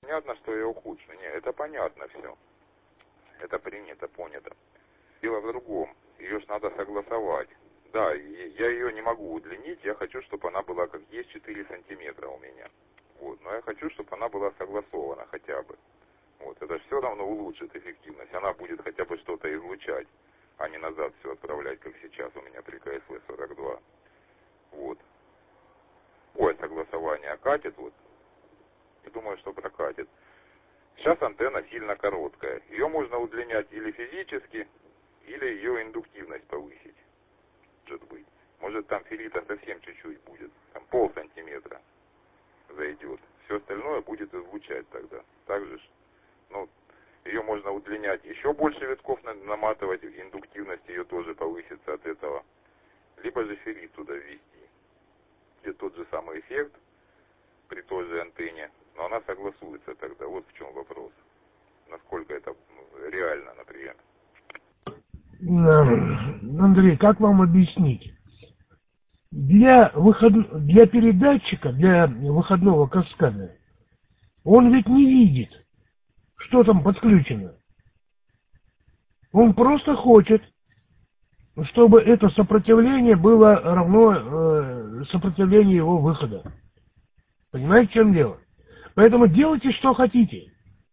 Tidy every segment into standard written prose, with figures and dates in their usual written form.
Понятно, что я ухудшу. Не, это понятно все. Это принято, понято. Дело в другом. Ее ж надо согласовать. Да, я ее не могу удлинить. Я хочу, чтобы она была как есть 4 сантиметра у меня. Вот. Но я хочу, чтобы она была согласована хотя бы. Вот. Это же все равно улучшит эффективность. Она будет хотя бы что-то излучать, а не назад все отправлять, как сейчас у меня при КСВ-42. Вот. Ой, согласование катит, вот. И думаю, что прокатит. Сейчас антенна сильно короткая. Ее можно удлинять или физически, или ее индуктивность повысить. Может быть. Может там феррита совсем чуть-чуть будет. Там полсантиметра зайдет. Все остальное будет излучать тогда. Так же, ну, ее можно удлинять. Еще больше витков наматывать. Индуктивность ее тоже повысится от этого. Либо же феррит туда ввести. Где тот же самый эффект при той же антенне. Но она согласуется тогда. Вот в чем вопрос. Насколько это реально, например. Андрей, как вам объяснить? Для передатчика, для выходного каскада, он ведь не видит, что там подключено. Он просто хочет, чтобы это сопротивление было равно сопротивлению его выхода. Понимаете, в чем дело? Поэтому делайте, что хотите.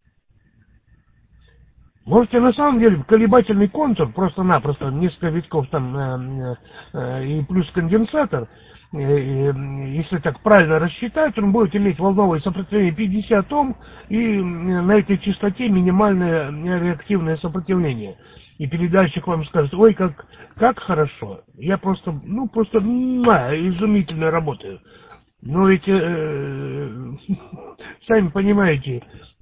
Можете на самом деле колебательный контур, просто-напросто несколько витков там и плюс конденсатор, если так правильно рассчитать, он будет иметь волновое сопротивление 50 Ом и на этой частоте минимальное реактивное сопротивление. И передатчик вам скажет: ой, как хорошо, я просто изумительно работаю. Но ведь, сами понимаете,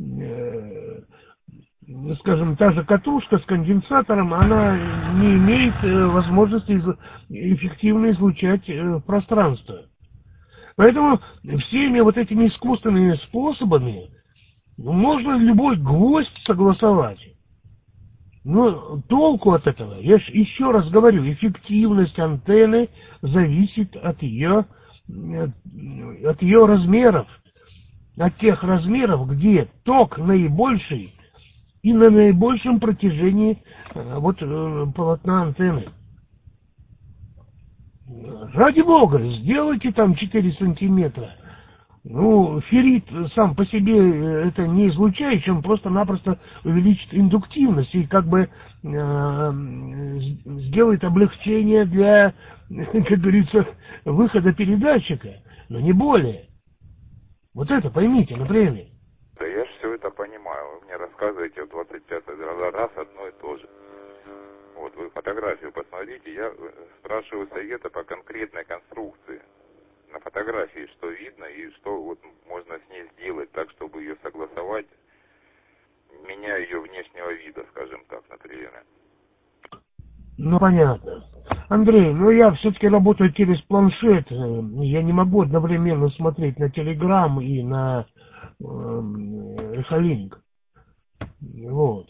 скажем, та же катушка с конденсатором, она не имеет возможности эффективно излучать пространство. Поэтому всеми вот этими искусственными способами можно любой гвоздь согласовать. Но толку от этого, я еще раз говорю, эффективность антенны зависит от ее размеров, от тех размеров, где ток наибольший и на наибольшем протяжении полотна антенны. Ради бога, сделайте там 4 сантиметра. Феррит сам по себе это не излучающий, он просто-напросто увеличит индуктивность и сделает облегчение для, как говорится, выхода передатчика, но не более. Вот это поймите на время. Да я же все это понимаю. Вы мне рассказываете в 25-й раз одно и то же. Вот вы фотографию посмотрите, я спрашиваю совета по конкретной конструкции. На фотографии что видно и что вот можно с ней сделать так, чтобы ее согласовать, меняя ее внешнего вида, скажем так, например. Понятно. Андрей, я все-таки работаю через планшет. Я не могу одновременно смотреть на Telegram и на Эхолинк. Вот.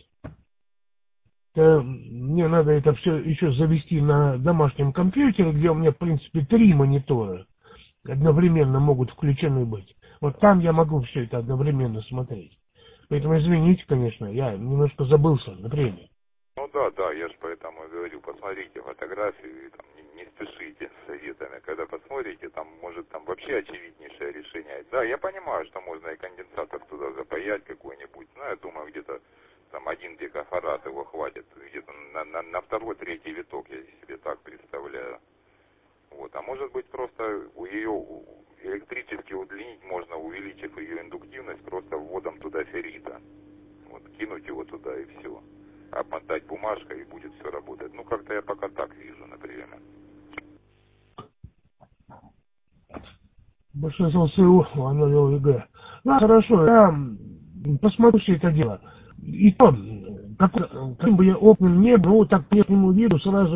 Мне надо это все еще завести на домашнем компьютере, где у меня, в принципе, 3 монитора одновременно могут включены быть. Вот там я могу все это одновременно смотреть. Поэтому извините, конечно, я немножко забылся на время. Да, я же поэтому и говорю, посмотрите фотографию и там не спешите с советами. Когда посмотрите, там может там вообще очевиднейшее решение. Да, я понимаю, что можно и конденсатор туда запаять какой-нибудь, я думаю, где-то там 1 пикофарад его хватит, где-то на второй, третий виток, я себе так представляю. Вот, а может быть просто ее электрически удлинить можно, увеличив ее индуктивность просто вводом туда феррита. Вот, кинуть его туда и все. Обмотать бумажкой и будет все работать. Как-то я пока так вижу, например. Большинство СУ, оно ЕГЭ. Хорошо, я посмотрю все это дело. И то, каким бы я опытным не был, так по внешнему виду сразу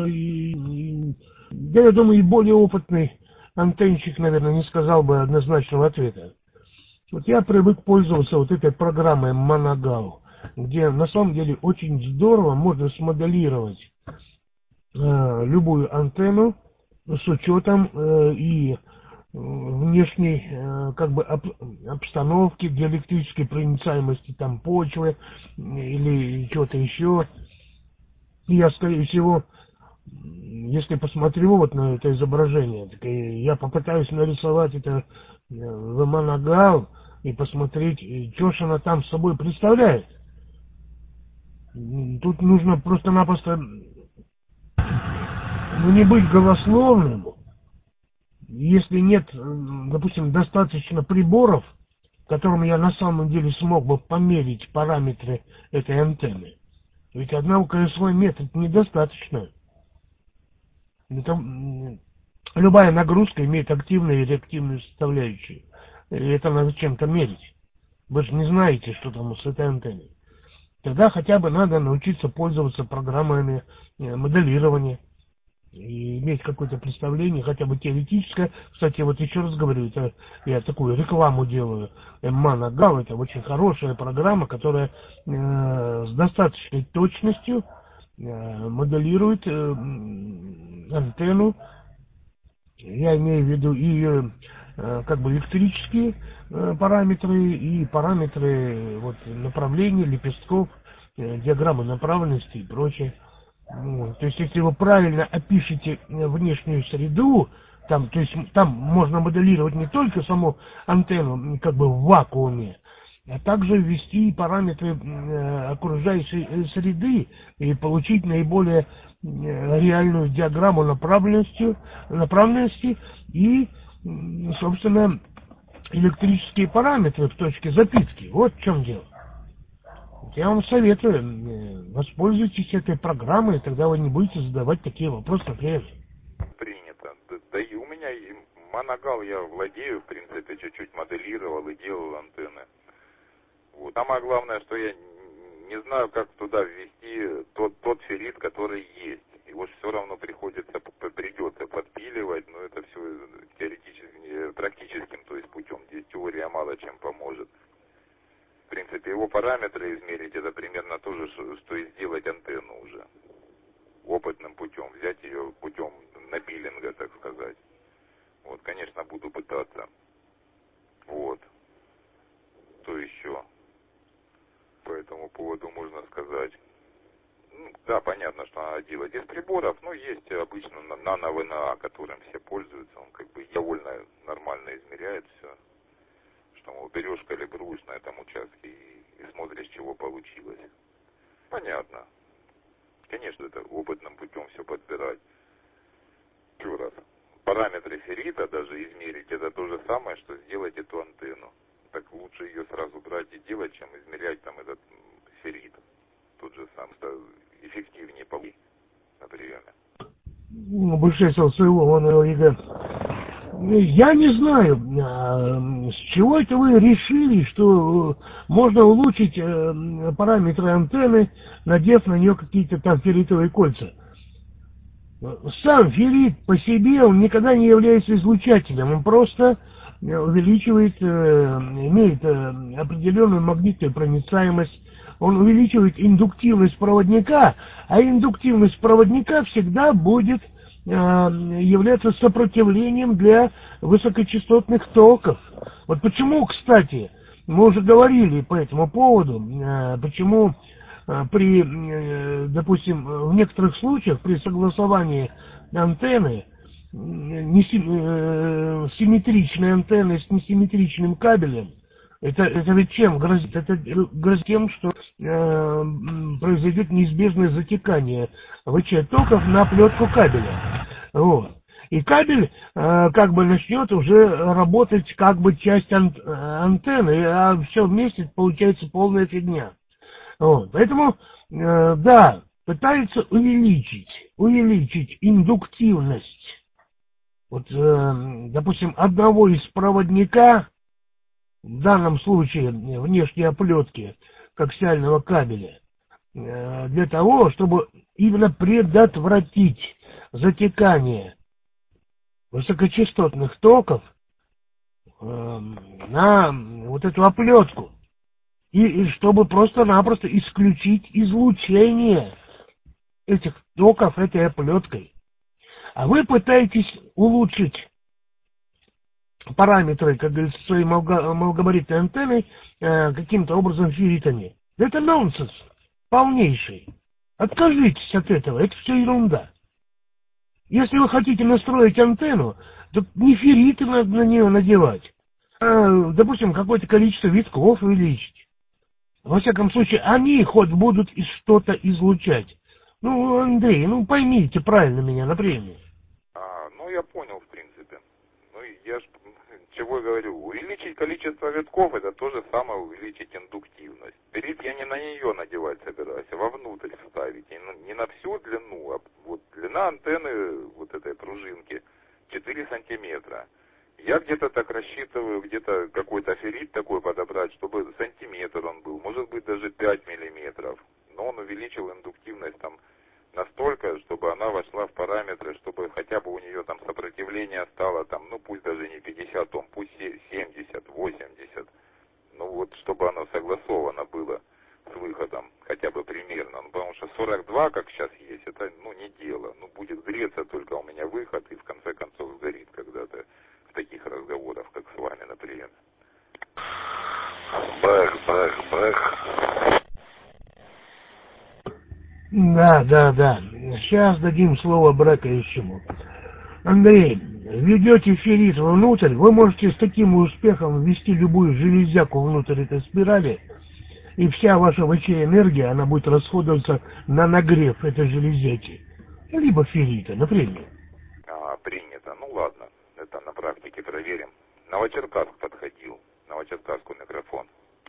я думаю, и более опытный антенщик, наверное, не сказал бы однозначного ответа. Вот я привык пользоваться вот этой программой Monogal, где на самом деле очень здорово можно смоделировать любую антенну с учетом и внешней как бы обстановки, диэлектрической проницаемости там почвы или чего-то еще. И я, скорее всего, если посмотрю вот на это изображение, так я попытаюсь нарисовать это в Манагал и посмотреть, что же она там собой представляет. Тут нужно просто-напросто не быть голословным. Если нет, допустим, достаточно приборов, которым я на самом деле смог бы померить параметры этой антенны. Ведь одного КСВ метр недостаточно. Это, любая нагрузка имеет активную и реактивную составляющую. И это надо чем-то мерить. Вы же не знаете, что там с этой антенной. Тогда хотя бы надо научиться пользоваться программами моделирования. И иметь какое-то представление, хотя бы теоретическое. Кстати, вот еще раз говорю, это я такую рекламу делаю. Манагал — это очень хорошая программа, которая с достаточной точностью моделирует антенну. Я имею в виду и как бы электрические параметры, и параметры вот, направления, лепестков, диаграммы направленности и прочее. То есть, если вы правильно опишете внешнюю среду, там, то есть там можно моделировать не только саму антенну как бы в вакууме, а также ввести параметры окружающей среды и получить наиболее реальную диаграмму направленности и, собственно, электрические параметры в точке запитки. Вот в чем дело. Я вам советую, воспользуйтесь этой программой, и тогда вы не будете задавать такие вопросы, например. Принято. Да и у меня и Манагал я владею, в принципе, чуть-чуть моделировал и делал антенны. Вот. Самое главное, что я не знаю, как туда ввести тот феррит, который есть. Его же все равно придется подпиливать, но это все теоретически, практическим, то есть путем. Здесь теория мало чем поможет. В принципе, его параметры измерить, это примерно то же, что и сделать антенну уже. Опытным путем, взять ее путем напилинга, так сказать. Вот, конечно, буду пытаться. Вот. Что еще по этому поводу можно сказать? Ну, да, понятно, что надо делать из приборов, но есть обычно нано-ВНА, которым все пользуются. Он как бы довольно нормально измеряет все. Что, мол, берешь, калибруешь на этом участке и смотришь, чего получилось. Понятно. Конечно, это опытным путем все подбирать. Еще раз. Параметры феррита даже измерить, это то же самое, что сделать эту антенну. Так лучше ее сразу брать и делать, чем измерять там этот феррит. Тот же сам, что эффективнее получить, например. Большая своего вон ЕГЭ. Я не знаю, с чего это вы решили, что можно улучшить параметры антенны, надев на нее какие-то там ферритовые кольца. Сам феррит по себе, он никогда не является излучателем, он просто увеличивает, имеет определенную магнитную проницаемость, он увеличивает индуктивность проводника, а индуктивность проводника всегда будет являться сопротивлением для высокочастотных токов. Вот почему, кстати, мы уже говорили по этому поводу, почему при, допустим, в некоторых случаях при согласовании антенны, симметричной антенны с несимметричным кабелем, это ведь чем грозит? Это грозит тем, что произойдет неизбежное затекание ВЧ-токов на оплетку кабеля. Вот. И кабель как бы начнет уже работать как бы часть антенны, а все вместе получается полная фигня. Вот. Поэтому, да, пытаются увеличить индуктивность, вот, допустим, одного из проводника, в данном случае внешней оплетки коаксиального кабеля, для того, чтобы именно предотвратить затекание высокочастотных токов на вот эту оплетку. И чтобы просто-напросто исключить излучение этих токов этой оплеткой. А вы пытаетесь улучшить параметры, как говорится, своей малогабаритной антенной каким-то образом ферритами. Это нонсенс полнейший. Откажитесь от этого, это все ерунда. Если вы хотите настроить антенну, то не ферриты надо на нее надевать, а, допустим, какое-то количество витков увеличить. Во всяком случае, они хоть будут и что-то излучать. Ну, Андрей, ну поймите правильно меня напрямую. Ну, я понял, в принципе. Ну, я ж чего говорю, увеличить количество витков, это то же самое увеличить индуктивность. Феррит я не на нее надевать собираюсь, а вовнутрь вставить. И не на всю длину, а вот длина антенны вот этой пружинки 4 сантиметра. Я где-то так рассчитываю, где-то какой-то феррит такой подобрать, чтобы сантиметр он был, может быть даже 5 миллиметров. Но он увеличил индуктивность там настолько, чтобы она вошла в параметры, чтобы хотя бы у нее там сопротивление стало там, ну пусть даже не 50 Ом, пусть 70, 80. Ну вот, чтобы оно согласовано было с выходом, хотя бы примерно. Ну потому что 42, как сейчас есть, это ну не дело. Ну будет греться только у меня выход и в конце концов сгорит когда-то в таких разговорах, как с вами, например. Бэк. Да. Сейчас дадим слово браковищему. Андрей, введете феррит внутрь, вы можете с таким успехом ввести любую железяку внутрь этой спирали, и вся ваша ВЧ-энергия, она будет расходоваться на нагрев этой железяки. Либо феррита, например. Принято. Ну ладно, это на практике проверим. Новочеркасск подходил. Новочеркасску микрофон.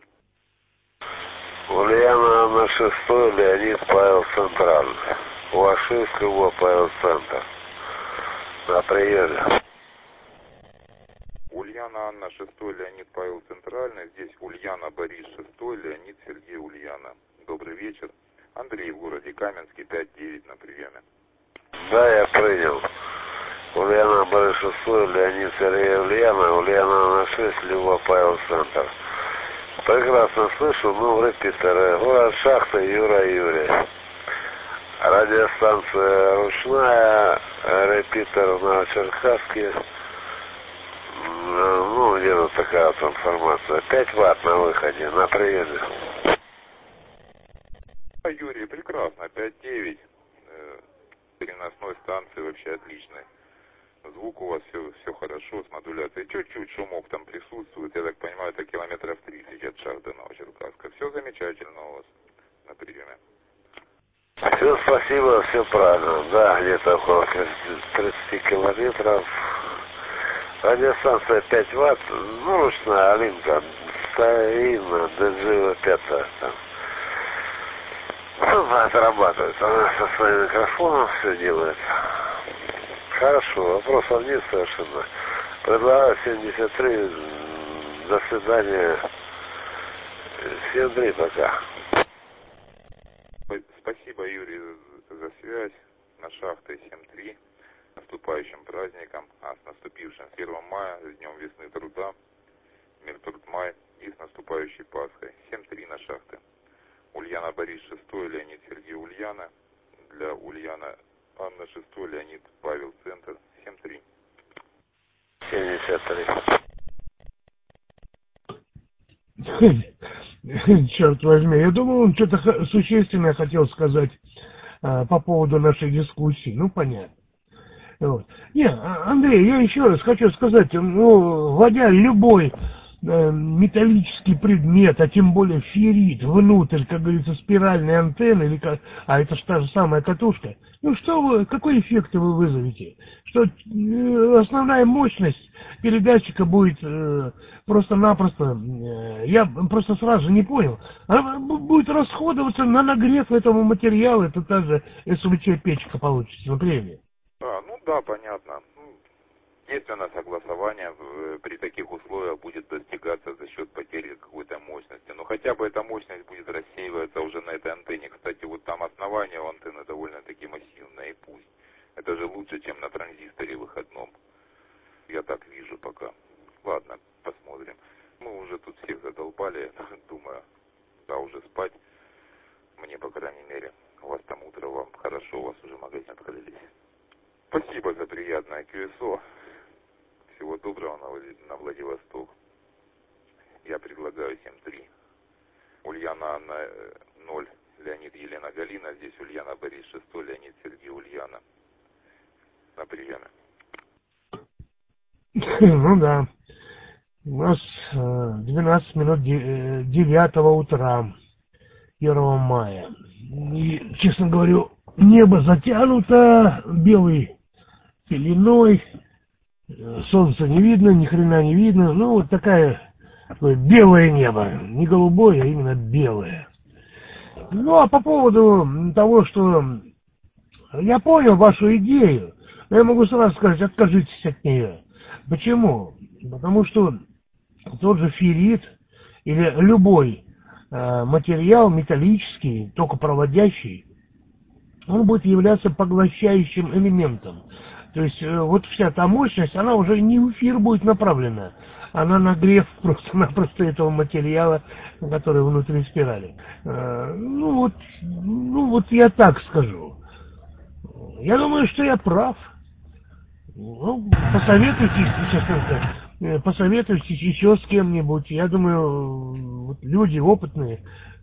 Ульяна на 6-й, Леонид Павел Центральный. УА-6, Любовь Павел Центр. На приеме. Ульяна Анна 6-й, Леонид Павел Центральный. Здесь Ульяна Борис 6-й, Леонид Сергей Ульяна. Добрый вечер. Андрей в городе Каменский, 5-9 на приеме. Да, я принял. Ульяна Борис 6-й, Леонид Сергей Ульяна. Ульяна на 6, Любовь Павел Центр. Прекрасно слышу, ну, репетиторы. Город Шахта, Юра Юрий. Радиостанция ручная, репетитор в Новочеркасске. Ну, где-то такая вот информация. 5 ватт на выходе, на приеме. Юрий, прекрасно, 5-9. Переносной станции вообще отличной. Звук у вас все хорошо, с модуляцией. Чуть-чуть шумок там присутствует. Я так понимаю, это километров 30 от Шахты Новочеркасска. Все замечательно у вас на приеме. Все, спасибо, все правильно. Да, где-то около 30 километров. Радиостанция 5 ватт, ну, ручная Алинка, старинная, DJV 5 там. Она отрабатывает, она со своим микрофоном все делает. Хорошо, вопросов нет совершенно. Предлагаю 73, до свидания. 7-3 пока. Спасибо, Юрий, за связь. На Шахте 7-3. Наступающим праздником, с наступившим 1 мая, с Днем весны труда, Мир труд май и с наступающей Пасхой. 7-3 на Шахте. Ульяна Борис 6-й, Леонид Сергей Ульяна. Для Ульяна Анна 6-й, Леонид Павел Центр. 7-3. 73. Черт возьми, я думал, он что-то существенное хотел сказать по поводу нашей дискуссии. Ну, понятно. Вот. Не, Андрей, я еще раз хочу сказать, ну, вводя любой металлический предмет, а тем более феррит внутрь, как говорится, спиральной антенны, а это же та же самая катушка, ну что вы, какой эффект вы вызовете? Что основная мощность передатчика будет просто-напросто, я просто сразу не понял, она будет расходоваться на нагрев этого материала, это та же СВЧ-печка получится, например. Ну да, понятно. Естественно, согласование при таких условиях будет достигаться за счет потери какой-то мощности. Но хотя бы эта мощность будет рассеиваться уже на этой антенне. Кстати, вот там основание у антенны довольно-таки массивное, и пусть. Это же лучше, чем на транзисторе выходном. Я так вижу пока. Ладно, посмотрим. Мы уже тут всех задолбали, думаю. Да, уже спать. Мне, по крайней мере. У вас там утро, вам хорошо, у вас уже магазин открылись. Спасибо за приятное QSO. Всего доброго. доброго на Владивосток. Я предлагаю 7-3. Ульяна Анна 0, Леонид Елена Галина. Здесь Ульяна Борис 6, Леонид Сергей Ульяна. На приеме. Ну да. У нас 12 минут 9 утра, 1 мая. И, честно говорю, небо затянуто белой пеленой. Солнца не видно, ни хрена не видно. Ну, вот такое белое небо. Не голубое, а именно белое. Ну, а по поводу того, что я понял вашу идею, но я могу сразу сказать, откажитесь от нее. Почему? Потому что тот же феррит или любой материал металлический, токопроводящий, он будет являться поглощающим элементом. То есть вот вся та мощность, она уже не в эфир будет направлена, а на нагрев просто-напросто этого материала, который внутри спирали. Ну вот я так скажу. Я думаю, что я прав. Ну, посоветуйтесь еще с кем-нибудь. Я думаю, вот люди опытные,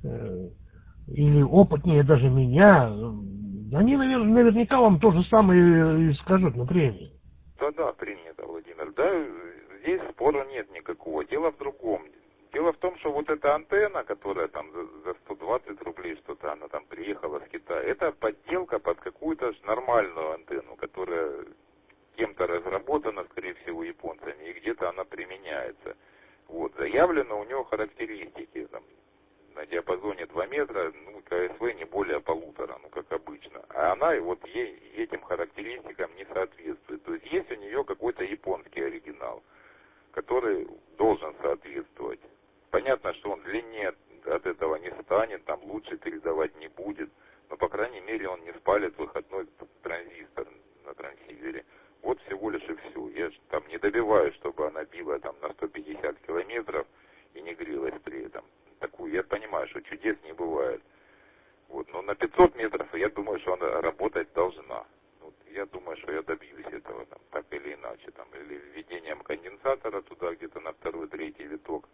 или опытнее даже меня, они наверняка вам то же самое и скажут на премии. Да, принято, Владимир. Да, здесь спора нет никакого. Дело в другом. Дело в том, что вот эта антенна, которая там за 120 рублей что-то, она там приехала с Китая, это подделка под какую-то нормальную антенну, которая кем-то разработана, скорее всего, японцами, и где-то она применяется. Вот, заявлено у него характеристики, там, на диапазоне 2 метра, ну, КСВ не более 1,5, ну, как обычно. А она вот ей этим характеристикам не соответствует. То есть есть у нее какой-то японский оригинал, который должен соответствовать. Понятно, что он длиннее от этого не станет, там лучше передавать не будет, но, по крайней мере, он не спалит выходной транзистор на трансивере. Вот всего лишь и все. Я там не добиваюсь, чтобы она била там на 150 километров и не грелась при этом. Такую, я понимаю, что чудес не бывает. Вот, но на 500 метров я думаю, что она работать должна. Вот, я думаю, что я добьюсь этого, там, так или иначе, там, или введением конденсатора туда где-то на 2-3 виток,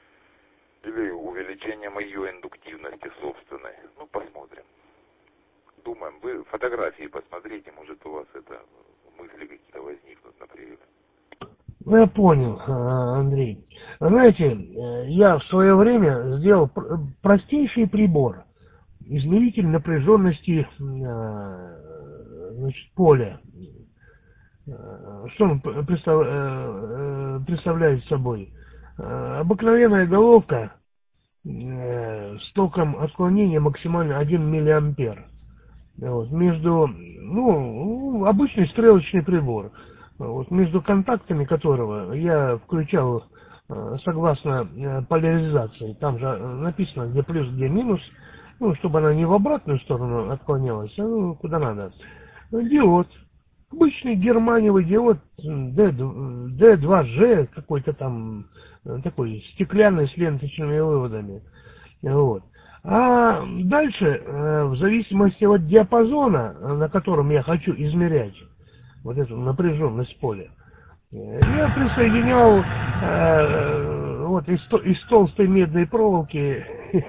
или увеличением ее индуктивности собственной. Ну, посмотрим. Думаем, вы фотографии посмотрите, может у вас это мысли какие-то возникнут на привет. Ну, я понял, Андрей. Знаете, я в свое время сделал простейший прибор, измеритель напряженности значит, поля. Что он представляет собой? Обыкновенная головка с током отклонения максимально 1 миллиампер. Вот, между, обычный стрелочный прибор, вот, между контактами которого я включал согласно поляризации, там же написано где плюс, где минус, ну, чтобы она не в обратную сторону отклонялась, а куда надо. Диод, обычный германиевый диод D2G, какой-то там такой стеклянный с ленточными выводами. Вот. А дальше, в зависимости от диапазона, на котором я хочу измерять вот эту напряженность поля, я присоединял вот из толстой медной проволоки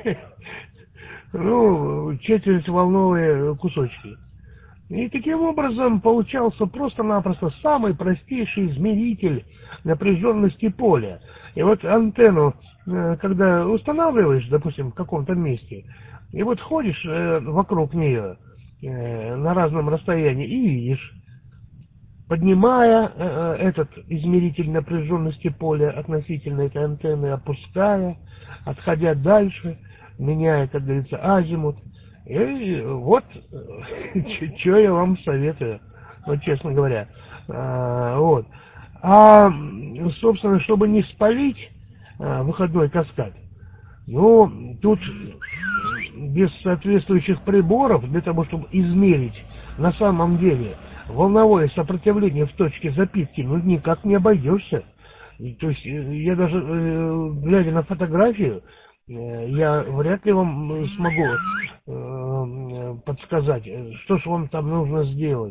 четвертьволновые кусочки. И таким образом получался просто-напросто самый простейший измеритель напряженности поля. И вот антенну, когда устанавливаешь, допустим, в каком-то месте, и вот ходишь вокруг нее на разном расстоянии и видишь, поднимая этот измеритель напряженности поля относительно этой антенны, опуская, отходя дальше, меняя, как говорится, азимут. И вот, что я вам советую, вот честно говоря. Вот. А, собственно, чтобы не спалить выходной каскад, ну, тут без соответствующих приборов, для того, чтобы измерить на самом деле волновое сопротивление в точке запитки, ну, никак не обойдешься. То есть, я даже, глядя на фотографию, я вряд ли вам смогу подсказать, что же вам там нужно сделать.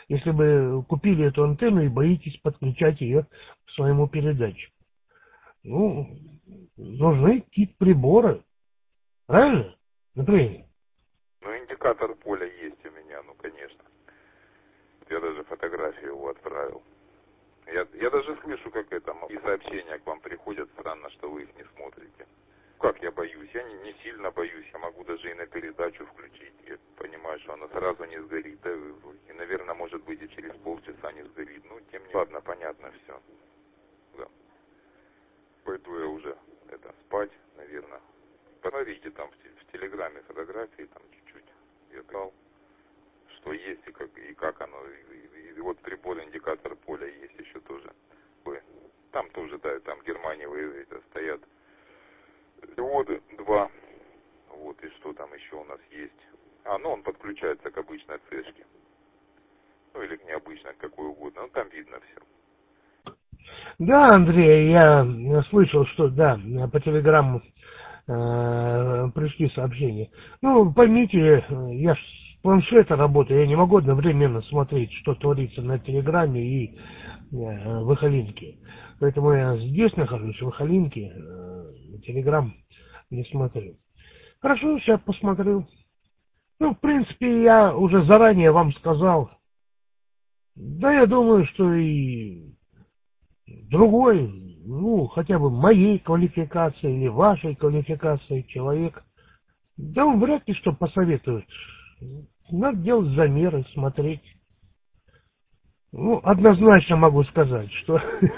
если бы купили эту антенну и боитесь подключать ее к своему передатчику. Ну, нужны какие-то приборы. Правильно? Например. Ну, индикатор поля есть у меня, ну, конечно. Я даже фотографию его отправил. Я даже слышу, как это, и сообщения к вам приходят, странно, что вы их не смотрите. Как я боюсь? Я не сильно боюсь, я могу даже и на передачу включить. Я понимаю, что она сразу не сгорит, да, и, наверное, может быть, и через полчаса не сгорит. Ну, тем не менее, ладно, понятно все. Да. Пойду я уже спать, наверное. Посмотрите там в Телеграме фотографии, там чуть-чуть. Я сказал, что есть и как оно. И вот прибор, индикатор поля есть еще тоже. Там тоже, да, там в Германии стоят диоды 2. Вот, и что там еще у нас есть. Ну, он подключается к обычной цешке. Ну, или к необычной, какой угодно. Ну, там видно все. Да, Андрей, я слышал, что, да, по телеграмму пришли сообщения. Ну, поймите, я с планшета работаю, я не могу одновременно смотреть, что творится на телеграме и в Ихолинке. Поэтому я здесь нахожусь, в Ихолинке, телеграм не смотрю. Хорошо, сейчас посмотрю. Ну, в принципе, я уже заранее вам сказал. Да, я думаю, что и другой, ну, хотя бы моей квалификации или вашей квалификации человек, да он вряд ли что посоветует. Надо делать замеры, смотреть. Ну, однозначно могу сказать, что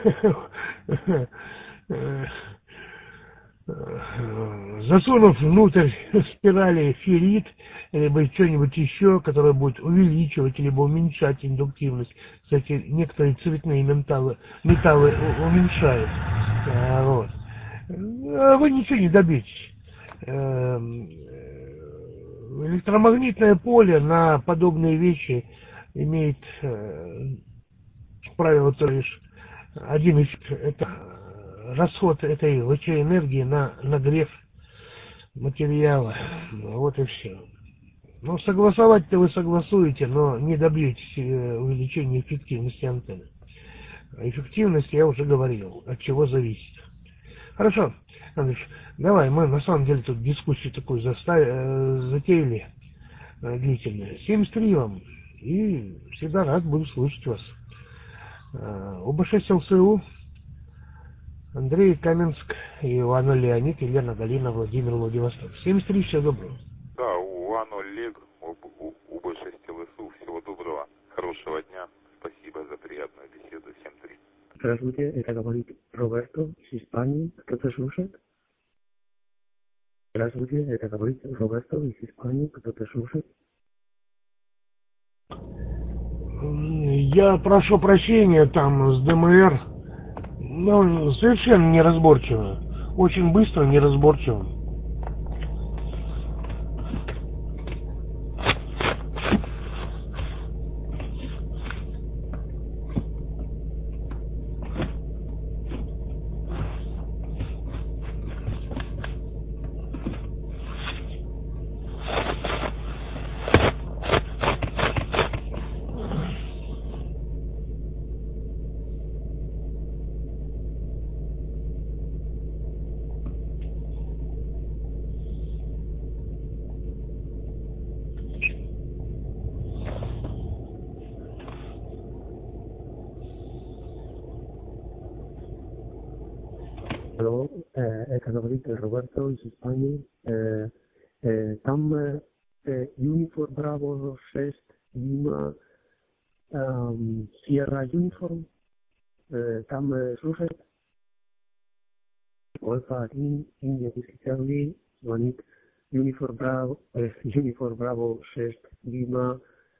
засунув внутрь спирали феррит, либо что-нибудь еще, которое будет увеличивать, либо уменьшать индуктивность, кстати, некоторые цветные металлы уменьшают, вот. Вы ничего не добьетесь. Электромагнитное поле на подобные вещи имеет правило то лишь один из это расход этой лучевой энергии на нагрев материала. Вот и все. Ну, согласовать-то вы согласуете, но не добьетесь увеличения эффективности антенны. Эффективность, я уже говорил, от чего зависит. Хорошо, Андрюш, давай, мы на самом деле тут дискуссию такую затеяли длительную. 73 вам, и всегда рад буду слушать вас. УБ6 ЛСУ, Андрей Каменск, Иван Леонид, Елена Галина, Владимир Владивосток. 73, всего доброго. Да, Иван Олег, УБ6 ЛСУ, всего доброго, хорошего дня, спасибо за приятную беседу, всем 3. Здравствуйте, это говорит Роберто из Испании, кто-то слушает? Здравствуйте, это говорит Роберто из Испании, кто-то слушает? Я прошу прощения там с ДМР, но совершенно неразборчиво, очень быстро неразборчиво. Алло, это говорит Роберто из Испании. Там Uniform Bravo 6 Lima Sierra Uniform, там слушает Альфа-1, Индия Дискетарли, звонит Uniform Bravo 6 Lima,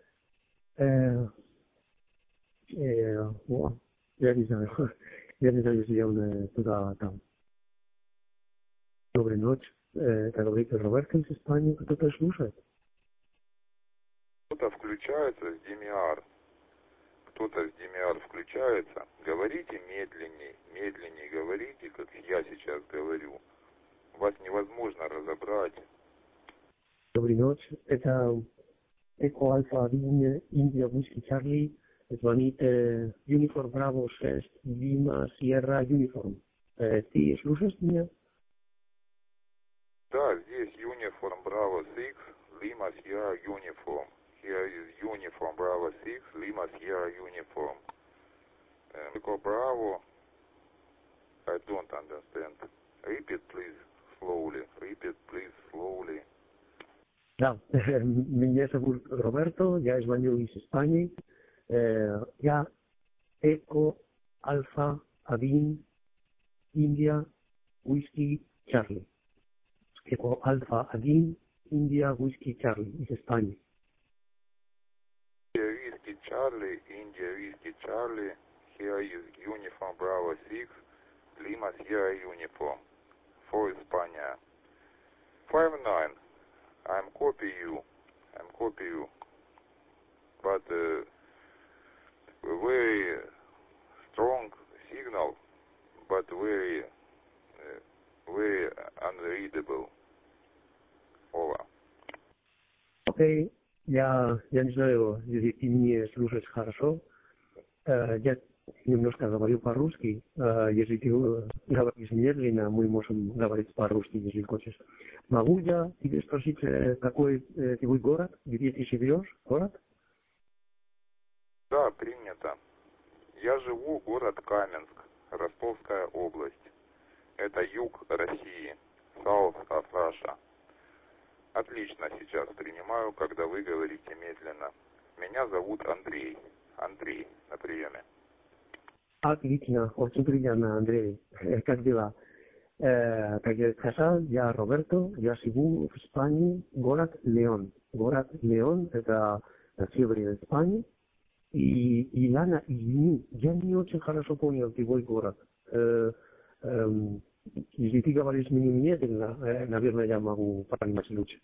я не знаю, если он туда там. Доброй ночи, это говорит Роберто из Испании, кто-то слушает. Кто-то включается с DMR, кто-то с DMR включается, говорите медленнее говорите, как я сейчас говорю. Вас невозможно разобрать. Доброй ночи, это Eco Alpha Aviv India Whiskey Charlie, звонит Uniform Bravo 6 Lima Sierra Uniform. Ты слушаешь меня? Да, здесь Uniform Bravo 6, Lima Sierra Uniform. Here is Uniform Bravo 6, Lima Sierra Uniform. Echo Bravo, I don't understand. Repeat please slowly. Repeat please slowly. Да, меня зовут Роберто, я звоню из Испании. Я Eco Alpha Aviv India Whiskey Charlie. Eco Alpha Aviv India Whiskey Charlie из Испании. India Whiskey Charlie, India Whiskey Charlie. Here is Uniform Bravo 6, Lima Sierra Uniform. For España. 59. I'm copy you. But very strong signal, but very unreadable. Over. Окей, я не знаю, если ты меня слушаешь хорошо. Я немножко говорю по-русски. Если ты говоришь медленно, мы можем говорить по-русски, если хочешь. Могу я тебе спросить, какой твой город, где ты живешь, город? Да, принято. Я живу город Каменск, Ростовская область. Это юг России, South of Russia. Отлично сейчас принимаю, когда вы говорите медленно. Меня зовут Андрей. Андрей на приеме. Отлично, очень приятно, Андрей. Как дела? Как я сказал, я Роберто, я живу в Испании, город Леон. Город Леон – это на севере Испании. И Ляна, извини, я не очень хорошо понял твой город. Если ты говоришь мне медленно, наверное, я могу понимать лучше.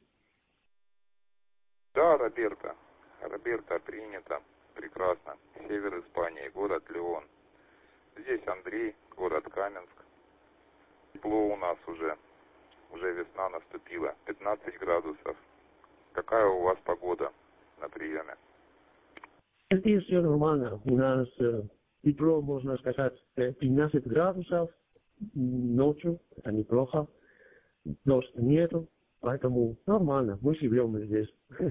Да, Роберто. Роберто, принято. Прекрасно. Север Испании, город Леон. Здесь Андрей, город Каменск. Тепло у нас уже. Уже весна наступила. 15 градусов. Какая у вас погода на приеме? Здесь все нормально. У нас тепло, можно сказать, 15 градусов ночью. Это неплохо. Дождя нету. Поэтому нормально. Мы живем здесь.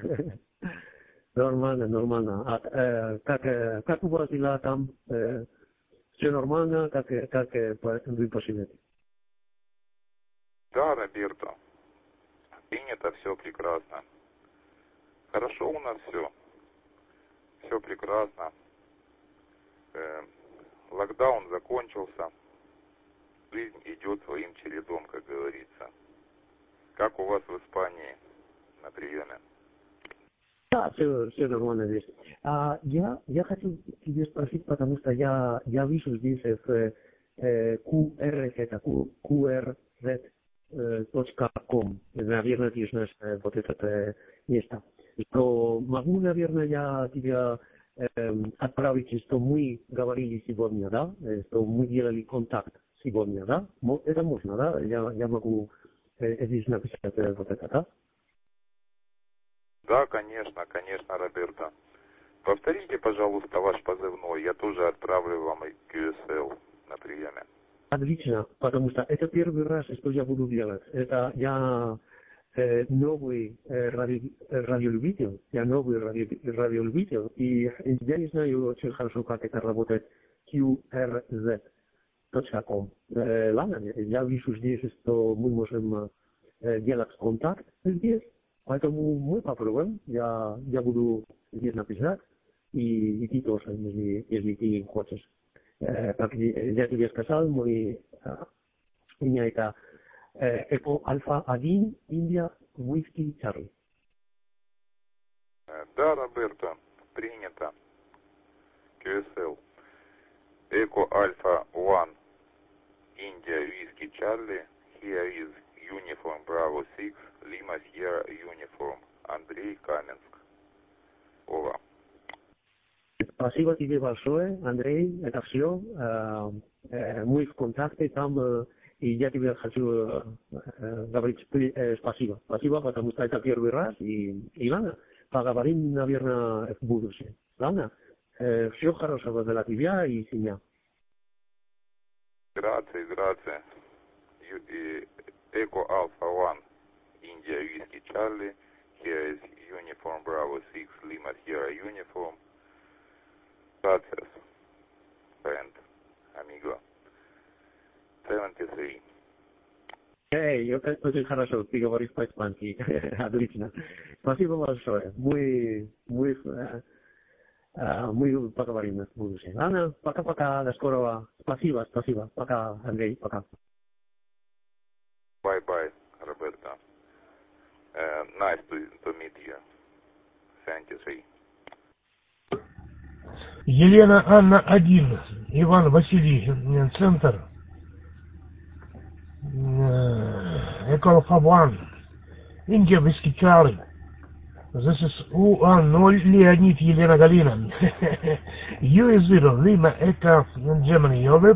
Нормально. Как у вас дела там? Все нормально? Как вы поживете? Да, Роберто. Принято, все прекрасно. Хорошо у нас все. Все прекрасно. Локдаун закончился. Жизнь идет своим чередом, как говорится. Как у вас в Испании на приеме? Да, все нормально здесь. Я хочу тебе спросить, потому что я вижу здесь в QRZ, это QRZ.com. Наверное, ты знаешь вот это место. Что могу, наверное, я тебя отправить, что мы говорили сегодня, да? Что мы делали контакт сегодня, да? Это можно, да? Я могу здесь написать вот это, да? Да, конечно, Роберто. Повторите, пожалуйста, ваш позывной. Я тоже отправлю вам и QSL на приеме. Отлично, потому что это первый раз, что я буду делать. Это я новый радиолюбитель, и я не знаю очень хорошо, как это работает QRZ.com. Ладно, я вижу здесь, что мы можем делать контакт здесь, поэтому мы попробуем. Я буду здесь написать, и ты тоже, если ты хочешь. Как я тебе сказал, у меня это Eco Alpha 1 India Whiskey Charlie. Да, Роберто, принято. QSL. Eco Alpha 1 India Whiskey Charlie. Here is Uniform Bravo 6 Lima Sierra Uniform. Андрей, Каменск. Over. Спасибо тебе большое, Андрей. Это все. Мы в контакте там, и я тебе хочу говорить спасибо. Спасибо, потому что это первый раз, и ладно. поговорим, наверное, в будущем. Ладно? Всего хорошего для тебя и семья. Grazie. Echo Alpha 1, India Whiskey Charlie. Here is Uniform Bravo 6, Lima Sierra Uniform. Gracias, friend, amigo. 73. Очень хорошо, ты говоришь по-испански. Отлично. Спасибо большое. Мы поговорим в будущем. Ладно, пока-пока, до скорого. Спасибо. Пока, Андрей, пока. Bye, Roberto. Nice to meet you. 73. Елена Анна 1, Иван Василий, центр. Echo Alpha 1, India Whiskey Charlie. This is U0 Leonid Елена Галина. U0 Lima Echo Germany, over.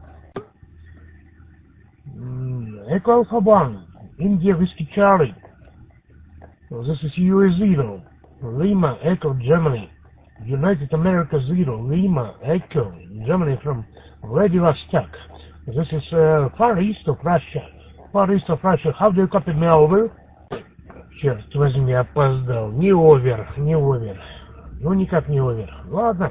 Echo Alpha 1, India Whiskey Charlie. This is U0 Lima Echo Germany. United America 0 Lima Echo Germany from Vladivostok. This is far east of Russia. How do you copy me over? Черт возьми, опоздал. Не овер. Ну, никак не овер. Ладно.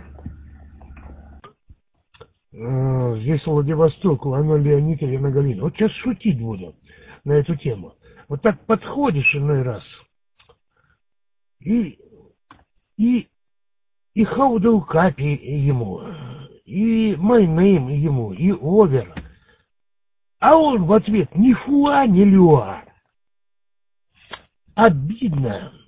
Здесь Владивосток, Лана Леонид и Елена Галина. Вот сейчас шутить буду на эту тему. Вот так подходишь иной раз. И how do you copy ему. И my name ему. И овер. А он в ответ ни фуа, ни люа. Обидно.